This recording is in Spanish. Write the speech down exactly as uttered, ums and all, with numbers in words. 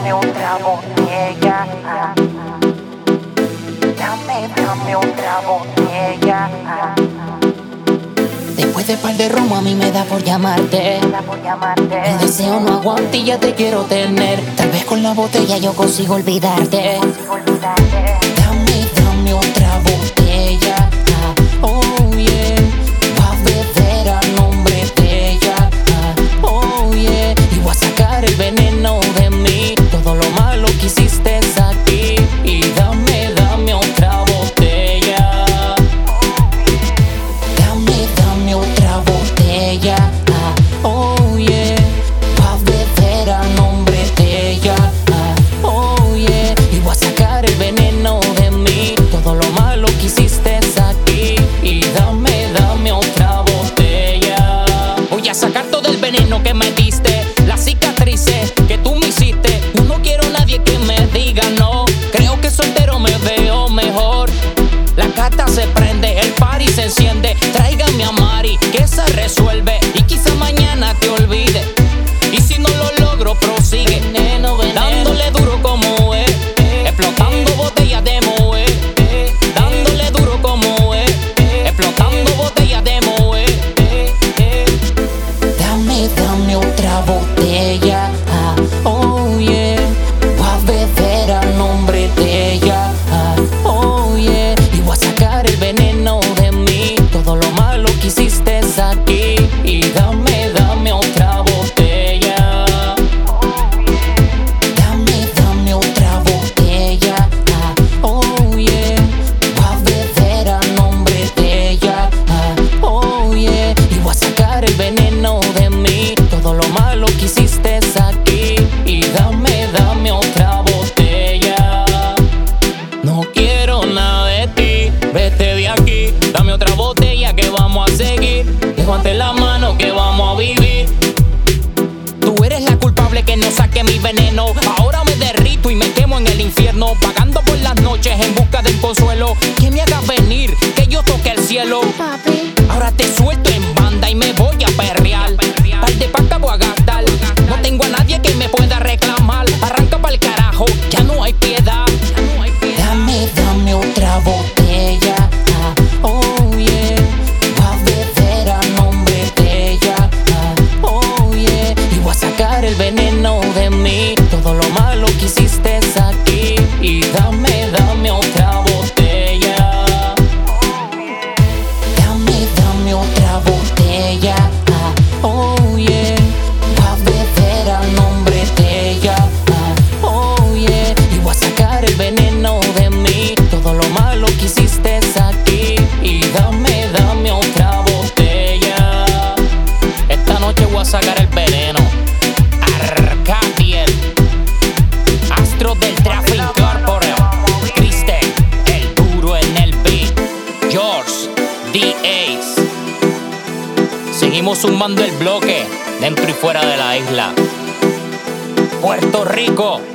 dame otra botella. Dame, dame otra botella. Después de par de romo a mí me da por llamarte. Me da por llamarte. El deseo no aguanta y ya te quiero tener. Tal vez con la botella yo consigo olvidarte. Consigo olvidarte. Dame, dame otra botella. Ah, oh yeah. Va a beber a nombre de ella. Ah, oh yeah. Y voy a sacar el veneno de mí. Todo lo malo que hiciste es aquí. Y dame, dame otra botella. Dame, dame otra botella. Ah, oh yeah. Va a beber a nombre de ella. Ah, oh yeah. Y voy a sacar el veneno de mí. Todo lo malo que hiciste es aquí. Y dame, dame otra botella. Voy a sacar todo el veneno que me diste, las cicatrices que tú me hiciste. Yo no quiero nadie que me diga no. Creo que soltero me veo mejor. La cata se prende, el party se enciende. Tráigame a Mari, que se resuelve. Y quizá mañana te olvide. Y si no lo logro, prosigue. Veneno, veneno. Dándole duro como es. Explotando botellas de moe. Dándole duro como es. Explotando botellas de moe. Dame, dame otra botella. Ah, oh yeah. Voy a beber a nombre de ella. Ah, oh yeah. Y voy a sacar el veneno de mí. Todo lo malo que hiciste es aquí. Y dame, dame otra botella. Dame, dame otra botella. Ah, oh yeah. Voy a beber a nombre de ella. Ah, oh yeah. Y voy a sacar el veneno de mí. Todo lo malo que hiciste es aquí. Y dame, dame otra botella. No quiero nada de ti, vete de aquí. Dame otra botella que vamos a seguir. Levante la mano que vamos a vivir. Tú eres la culpable que no saque mi veneno. Ahora me derrito y me quemo en el infierno. Vagando por las noches en busca del consuelo. Que me haga venir, que yo toque el cielo. Papi, Ahora te suelto en banda y me voy a perrear. Par de paca voy a gastar. No tengo a nadie que me pueda reclamar. Arranca pa'l carajo, ya no hay piedad. Dame, dame otra botella. Ah, oh yeah. Voy a beber a nombre de ella. Ah, oh yeah. Y voy a sacar el veneno de mí. Todo lo malo que hiciste es aquí. Y dame, dame otra botella. Dame, dame otra botella. Ah, oh yeah. Voy a beber a nombre de ella. Ah, oh yeah. Y voy a sacar el veneno de mí. Todo lo malo que hiciste es aquí. Y dame, dame otra botella. Esta noche voy a sacar el veneno. Arcadiel, Astro del Traffic Incorporated, Kristen, el duro en el beat, George, D Ace. Seguimos zumbando el bloque dentro y fuera de la isla. Puerto Rico.